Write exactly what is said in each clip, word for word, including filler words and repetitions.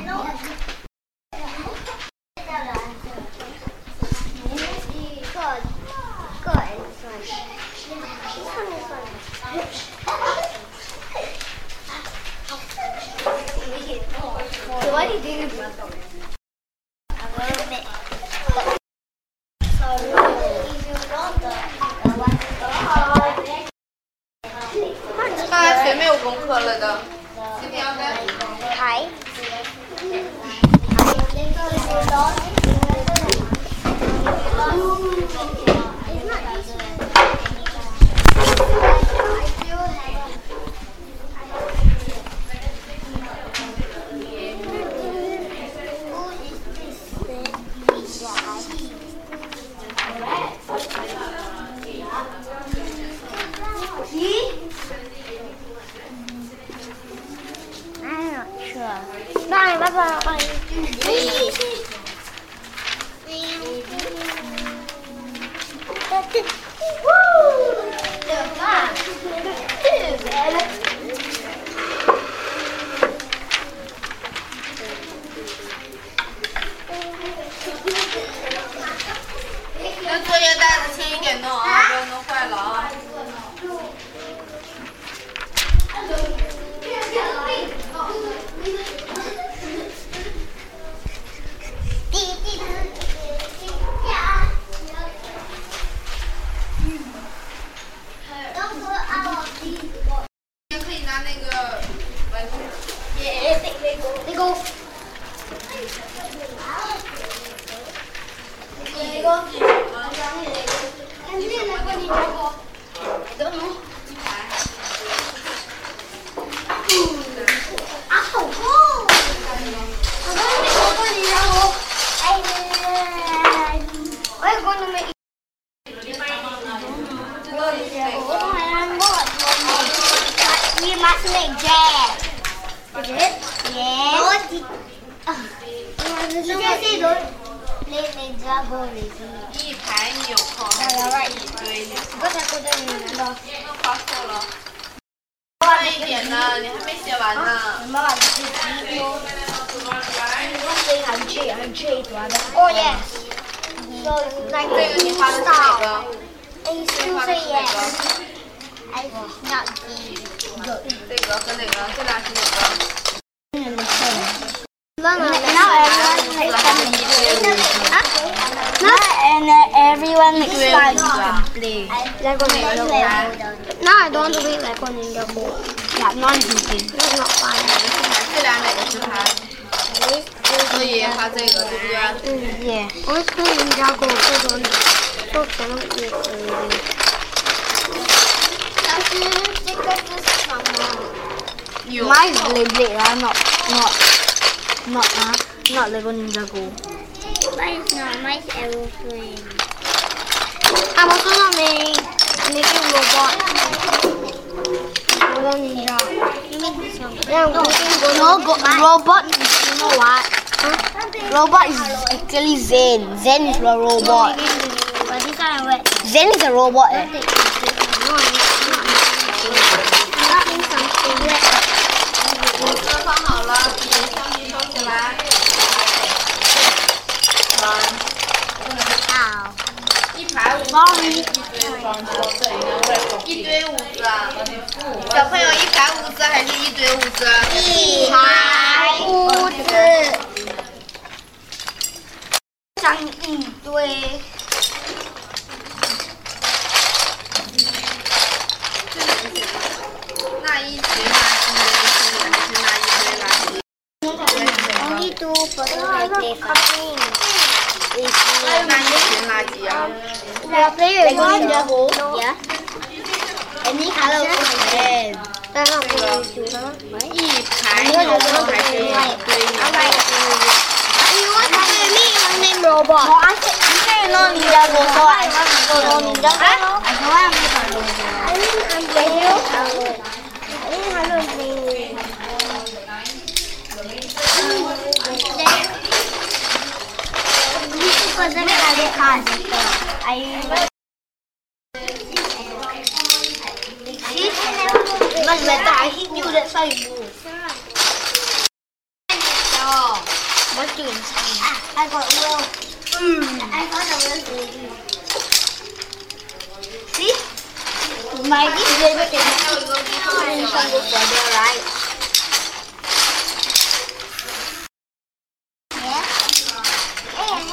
What are you doing? 看来谁没有功课了的？今天要带牌。Bye, bye, bye, bye. Woo! 那作业袋子轻一点弄啊，不要弄坏了啊。也可以拿那个玩具。 Yeah, Lego. Lego. Lego. Can you Lego Ninjago? I don't know. Ow! Oh! I'm gonna make Lego Ninjago. I We're gonna make. We must make jam. Is it? Yes. You just say don't let Ninjago lazy. 一排纽扣，还是一堆纽扣？弄发错了。快一点呢，你还没写完呢。 Oh yes. So like 这个你画的是哪个？ A two say yes. I not good. 这个和哪个？这俩是哪个？ Now everyone Now everyone next time can play. Lego Ninjago. Now I don't want to play Lego Ninjago. Yeah, not easy. That's not fun. 这俩哪个是牌？所以画这个对不对？ 嗯 ，Yeah. 我可以Ninjago这种做什么也可以。但是这个是什么？ Mine is Beyblade, ah, not not not ah, not Lego Ninjago. Mine is not. Mine is aeroplane. I'm also not making making robot. Lego Ninja. You make this one. Yeah, I'm making No, go, robot is, you know what? Robot is actually Zen. Zen is a robot. But this one I wet. Zen is a robot. Eh. No, I'm not making something wet. 车放好了，相机收起来。 好。 一排五 ，sorry， 一堆五子啊！小朋友，一排五子还是一堆五子？ 一排五子，像一堆。 那一群垃圾还是那一堆垃圾？ Only two person can play cutting. 那一群垃圾啊！ We are playing Lego Ninjago. Yeah. Any color can. That's not playing with you. 一排纽扣还是一堆纽扣？ You want to play me? I name robot. No, I said you say no Ninjago, so I want to go no Ninjago. I know I'm not playing. I think I'm playing. I think I'm not playing. This person has a car. I. Much better. I hit you. That's why you move. to in spin. Ah, I got will. Mm. I got a will. See? My this baby can finish and go further, right? Yeah. Hey, I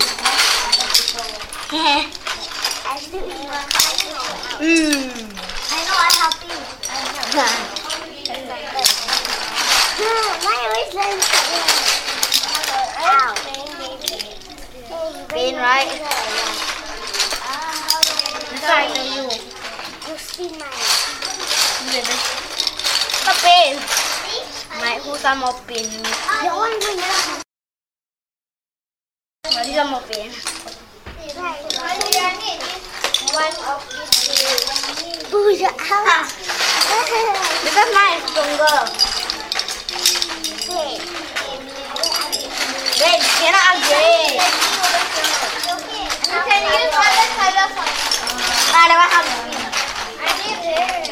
have I still eat one. Mmm. I know, I'm happy. Why always learn Ow. Pain, right? Sorry, you. You spin mine. Có pain. Mày hú sa một pin. The one going to Mà đi ra một pin. one of these. Push it out. Because mine is stronger. Wait. Wait, cannot upgrade. You can use other colors. Ah, dapat habis. I need it.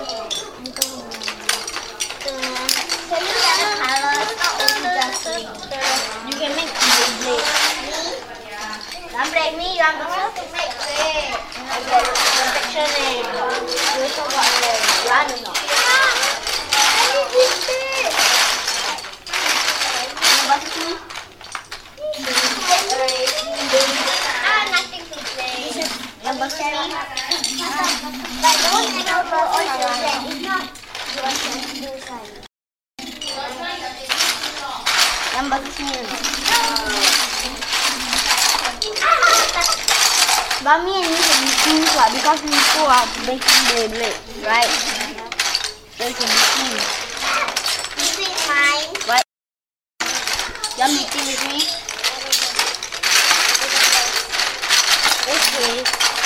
Can you get a color? Not only just me. You can make blade. Don't break me, you want to make blade. Protection eh. You also got the run or not? I need this bit. Ah, nothing to play. Number three. But don't hang out for all children. If not, you want to do something. Number two. But me and you can be teams lah because we two are making blade, right? So you can be teams. This is mine. Right? You want to be team with me? Okay.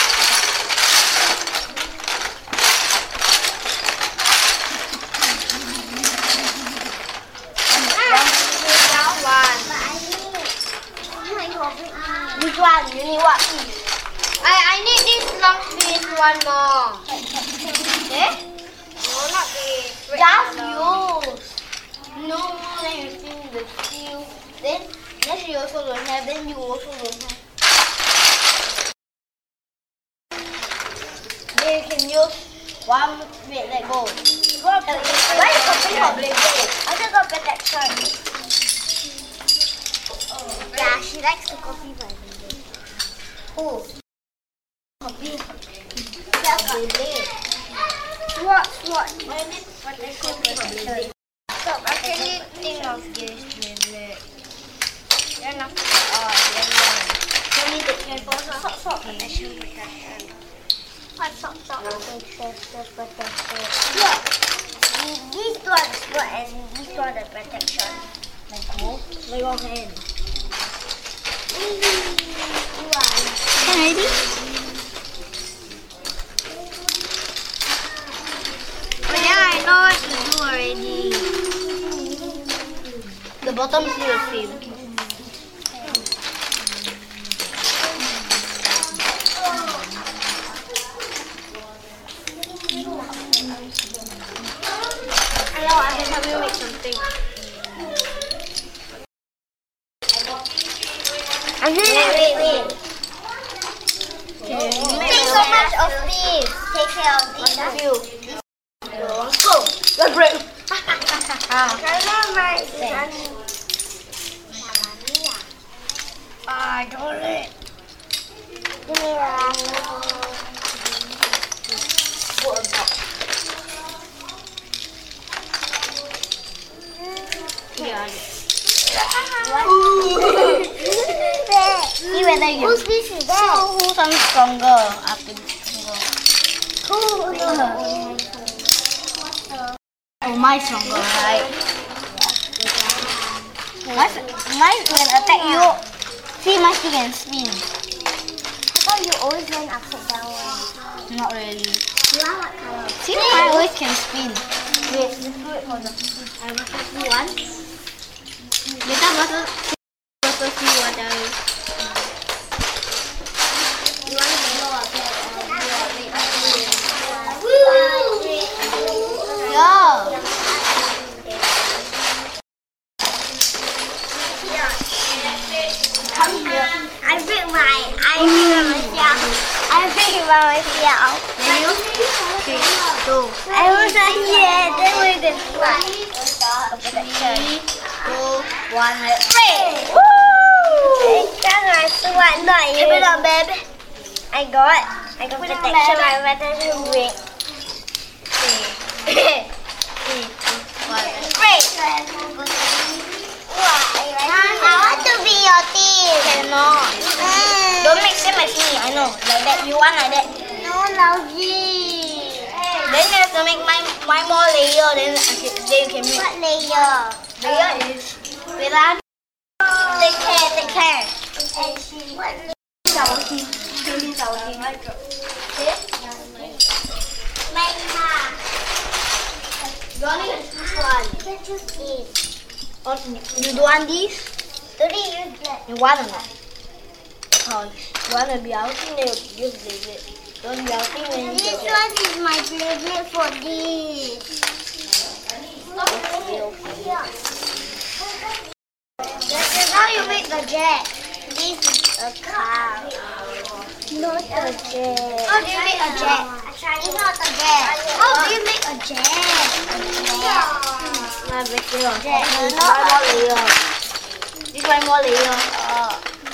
One. But I need. Which one? You need what piece? I I need this long piece one more. Eh? No, not this. Red Just color. use. No, then you steal the steel. Then, then she also don't have. Then you also don't have. Then you can use one. Wait, let go. Why you copying her blade? I just got protection. Yeah, she likes to copy my video. Who? Copy. Just blade. What? What? Protection. Stop. I can think of this maybe. You're not. Oh, yeah. Can you take care for her? Stop. Stop. Protection. Protection. What stop stop protection protection. Look, these two are the sport and these two are the protection. Let go. Let go hand. Ready? Oh yeah, I know what to do already. The bottom is the same. Hello, I can help you make something. Wait, wait, wait. Take so much of this. Take care of this. Few. Go. Let's break. I don't it. See whether you. Whose piece is that? So who's some stronger? After stronger. Cool. Oh, my stronger, right? My, mine can attack you. See, my stick can spin. I thought you always learn upside down one. Not really. You are what color? See, mine always can spin. Wait, let's do it for the. I will first do one. Later, versus. Versus see what I will. You want to go up there? Yeah. by myself. You? Three, two, I was not here. Then we did fly. three, two, one, three. Woo! Chắc là sư bạn đợi. Hey, bây giờ baby. I got. I got protection by protection ring. Three, two, one, three. I want to be your team. Cannot. Mm. Don't make same as me. I know. Like that. You want like that. No, Logie. Then you have to make my my more layer. Then okay, then you can make. What layer? Layer is. Wait lah. Take care, take care. And she what layer? Saucy. Really saucy. Okay. My mom. You only can choose one. You can choose it. Oh, you don't want this? Don't use that. You want or not? Oh, you want to be outing, then you use Beyblade. Don't be outing when you This use one is my favorite for this. Okay, okay. This is how you make the jet. This is a car. Not a jet. How do you make a jet? It's not a jet. How do you make a jet? A jet. My layer. Jet. This one more layer. This one more layer. Oh.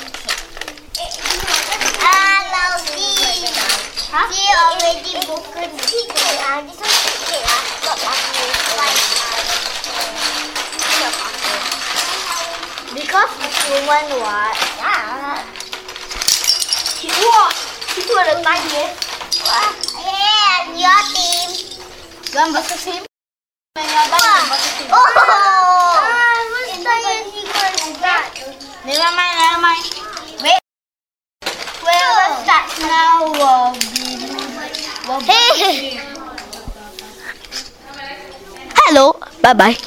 Ah, Logie. Huh? She already broken the ticket. Ah, this one ticket. Ah, not like Because it's human what? Yeah. Wow! Itu ada tanya. Yeah, your team. Jangan versus him. Menyatakan versus him. Oh! Ah, what's that? Never mind, never mind. Wait. Well, let's start now. We'll be. We'll be. Hello. Bye bye.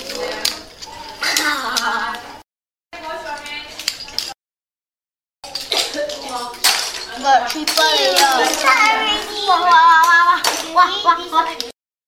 Got triple layer. Wah, wah, wah, wah, wah, wah, wah.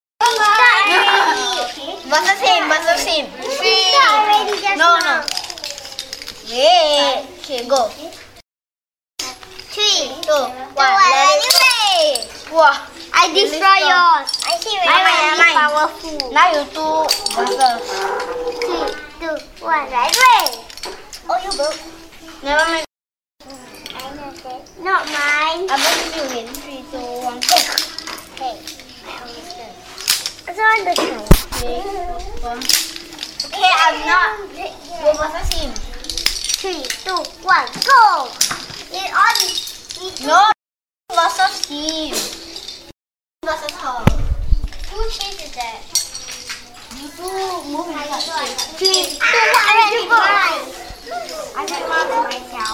Versus him, versus him. Three. No, no. Yeah. Okay, go. Three, Two, one. one, Let it go. Wah. I destroy yours. I see when Mine, I mine, mine. powerful. Now you two versus. Three, two, one, right away. Oh, you broke. Never mind. I know that. Not mine. I bet you win. Three, two, one, go. Okay, I understand. I don't understand. Three, two, one. Okay, I'm not. Go versus him. Three, two, one, go. It on. It No. Versus him. Versus her. Who chases that? You two move in that shape. Three, two, one, ready, go. I just want to myself.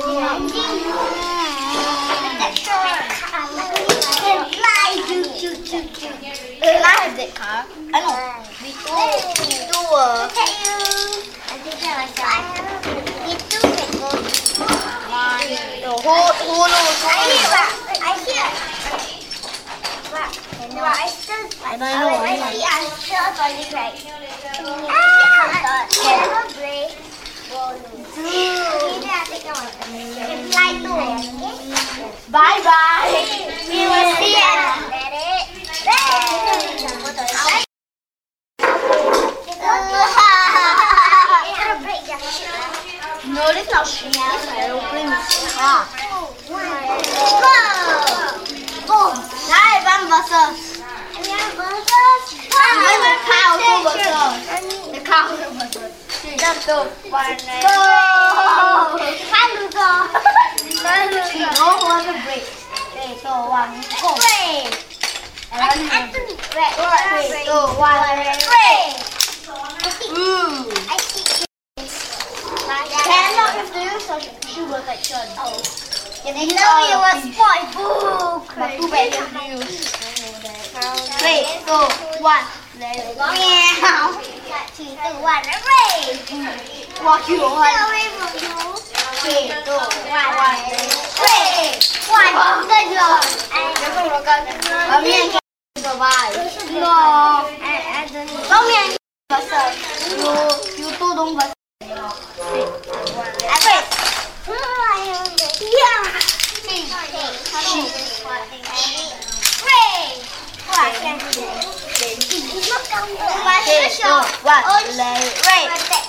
That's short. Can fly. Can I have that car? I know. We two. We two. Uh, Look at you. I think that myself. We two can go. one. No, who, who knows? I hear that. I hear. No, I still. I don't know. I see. I'm still on the right. Ah! Never break. Fly too. Bye bye. We will see you. Let it. No, this is not she. This is aeroplane. Ah. Go. Now everyone versus. Even the car also versus. The car also versus. Three, two, one, Go. Hello, go. three. No, who wants to break? Three, two, one, go. Break. And I then do break. break. Three, two, one, break. Ooh. I see. Cannot have to use such shoe protection. Oh. If And you now all you of were these- spoiled. Boo. But too bad you have to use. Three, two, one. Let it go. Meow. Three, two, one, break. Walk you on. Away from you. Three, two, one, one. Break. One. Good job. But me and Ken survive. No. I, I don't know. So me and Ken versus. You, you two don't versus. Three, two, one. I break. Yeah. She. Okay, so one, let it rain.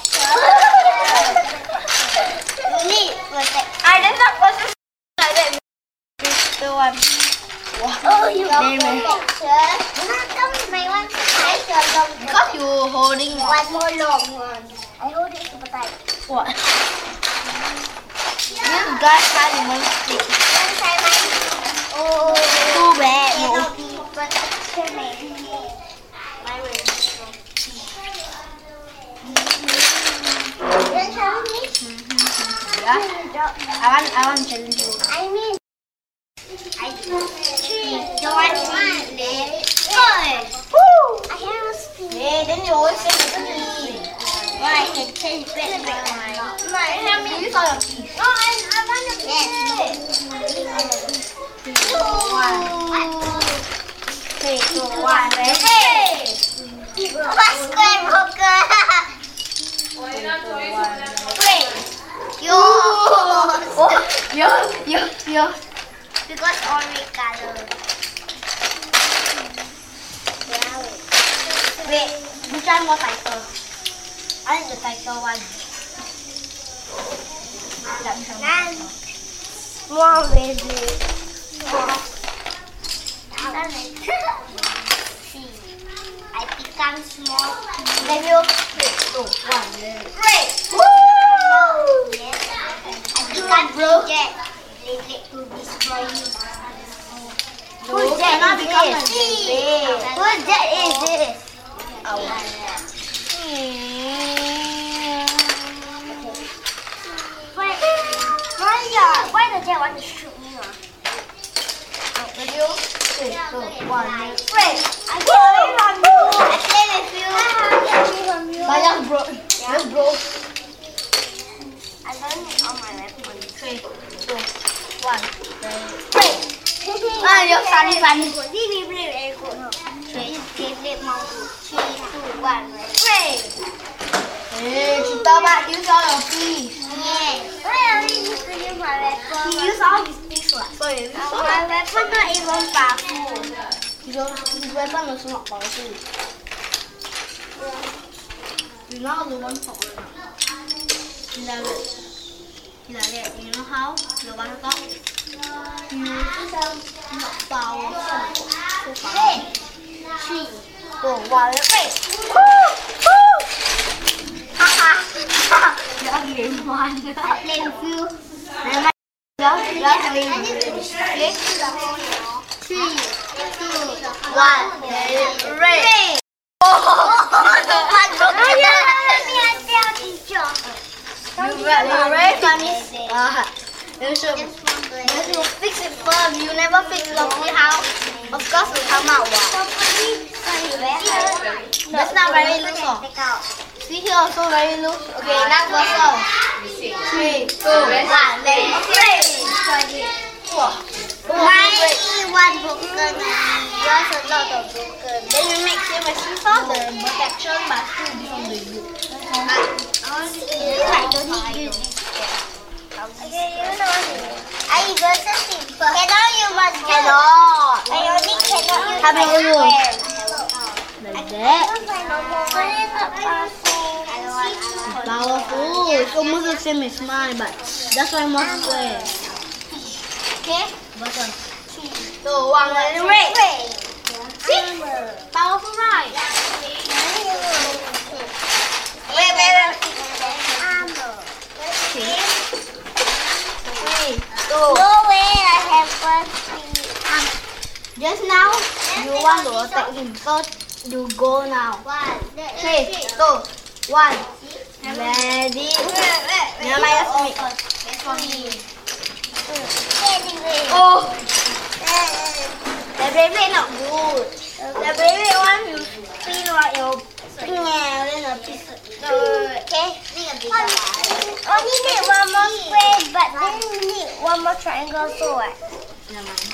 Need protection. I did not want to like that. The one. Oh, you got protection. How come my one protection? Because you holding One more long one. I hold it super tight. what? This guy has one stick. One time I oh Too bad. No. cannot be protection. My way. You challenge me? Yeah. I want. I want to challenge you. I mean, I three, the one one, four. Woo! I have a spin. Hey, then you always say three. Why? I can change it. No, I Tell me you saw your teeth. No, I, I want to play. Two, one, Three, two, one, ready? What's square broken? Wait. You. Oh, yo, yo, yo. Because orange color. Wait, which one more title? I think the title one. Nine. More baby. See, I become small. Then you three, two, one, ready? Great. Woo! Yes. I become project. To destroy you. Who's that? Not become a See. baby. Who's that is this? Why, why, uh, why the jet want to shoot me? Uh? Ready? Three, two, one, ready? Wait, I get away from you. I play with you. I get away from you. But just broke. Just broke. I learned it on my weapon. Three, two, one, ready? Break. Ah, you're funny, funny. This we play very good. No. Three, three, three, one, two, one, break. Hey, kita buat use all your piece. Yes. Why are we using my weapon? He use all his piece lah. So you use all. My weapon not even powerful. You don't. His weapon also not powerful. You know how the one talk or not? Like that. Like that. You know how the one talk? You not powerful. So powerful. Three. Two, one, break. Just game one. I play with you. Never mind. Just, just game one. Okay? Three, two, One, break. You very, you very funny. Uh, you should, you should fix it first. You never fix it. See how? Of course, it come out. Wow. That's not very loose. Oh. See here also very loose. Okay, next person. Three, two, one, let it break. Mine one broken. Yours a lot of broken. Then you make same as you saw the protection, but still different than you. I don't need you. Okay, you know what? I got something. Cannot you must Cannot. I only cannot use How many my you? square. Like that. But it's not powerful. Powerful. It's almost the same as mine, but that's why more square. Okay? Button. So one, let it break. See? Powerful, right? Wait, wait, wait. Okay. Three, two. No way I have one three. Just now, you want to attack him, so you go now. One. Three, two, one. Ready? Never mind, just make. That's for me. Anyway. Oh! The baby not good. The baby one you spin right your finger, then a piece. Okay. Only need one more square, but then we need one more triangle so what? Never mind.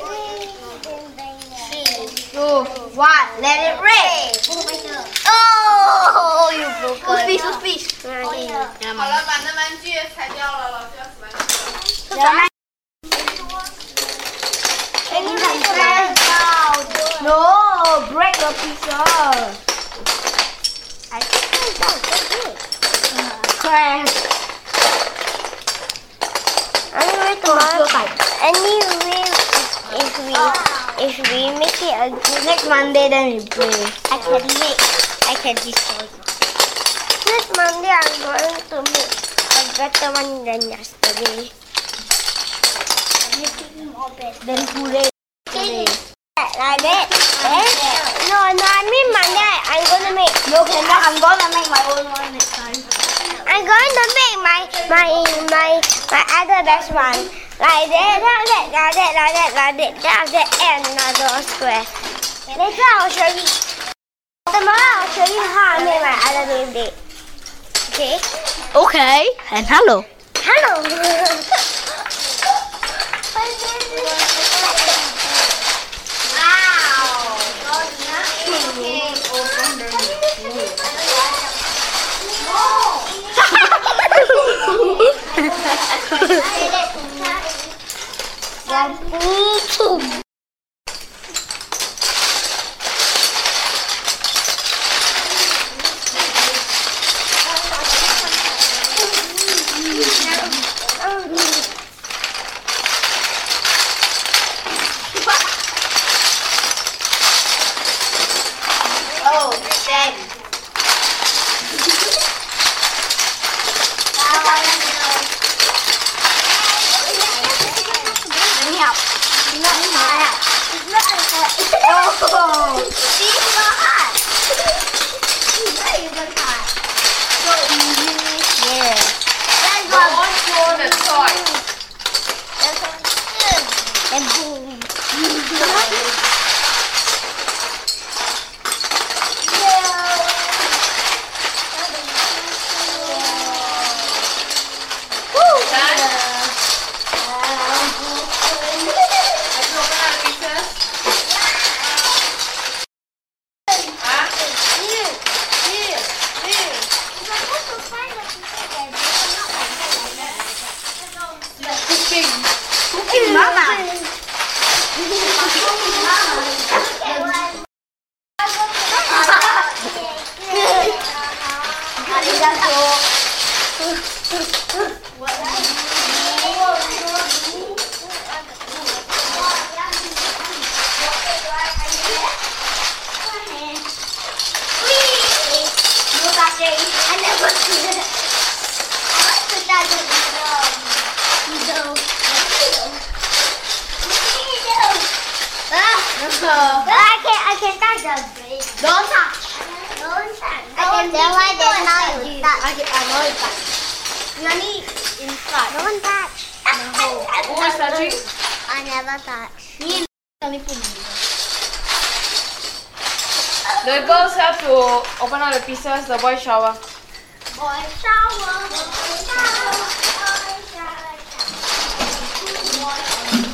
Three, Two, one, let it break. Oh, you broke. Whose piece? Whose piece? Never 好 mind. 了，把那玩具拆掉了，老师要死玩具了。 Never mind. No, break the pieces. I think I don't. That's it. Crash. Anyway, tomorrow. Anyway, if we if we make it a Next Monday, then we play. I can make. I can destroy. Next Monday, I'm going to make a better one than yesterday. Then today. Like that. Eh? No, no, I mean Monday. I'm gonna make. No, cannot. I'm gonna make my own one next time. I'm going to make my my my my other best one. Like that, like that, like that, like that, like that. Then after that, add another square. Later I'll show you. Tomorrow I'll show you how I make my other birthday. Okay? Okay. And hello. Hello. Oh, then. Let me help. Not hot. It's not hot. Oh, It's not hot. It's not even hot. so easy. Yeah. That's Go on throw the toy. That's what it's And boom. Cooking mama. I never did it. I want to touch it. No. Ah, I can I can touch the brain. don't touch. Don't touch. I can tell why there's now you touch. I, I know it's touch. Nani inside. Don't touch. Who is touching? I never touch. Me and put. The girls have to open all the pieces, the boys shower. Boy shower. Boy shower. Boy shower.